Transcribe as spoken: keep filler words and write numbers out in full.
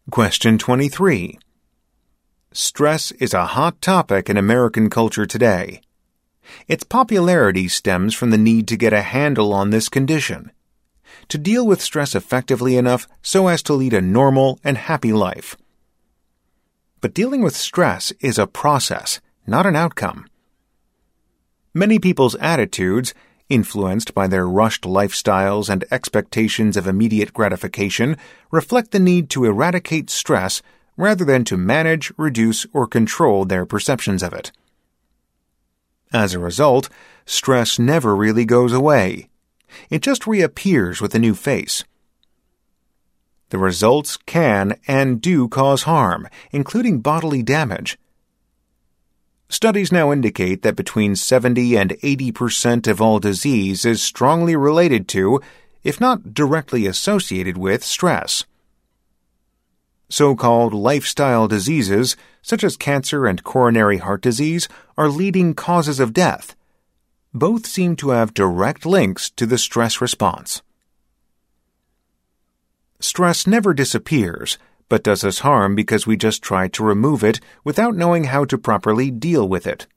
Question twenty-three. Stress is a hot topic in American culture today. Its popularity stems from the need to get a handle on this condition, to deal with stress effectively enough so as to lead a normal and happy life. But dealing with stress is a process, not an outcome. Many people's attitudes, influenced by their rushed lifestyles and expectations of immediate gratification, reflect the need to eradicate stress rather than to manage, reduce, or control their perceptions of it. As a result, stress never really goes away. It just reappears with a new face. The results can and do cause harm, including bodily damage. Studies now indicate that between seventy and eighty percent of all disease is strongly related to, if not directly associated with, stress. So-called lifestyle diseases, such as cancer and coronary heart disease, are leading causes of death. Both seem to have direct links to the stress response. Stress never disappears, but does us harm because we just try to remove it without knowing how to properly deal with it.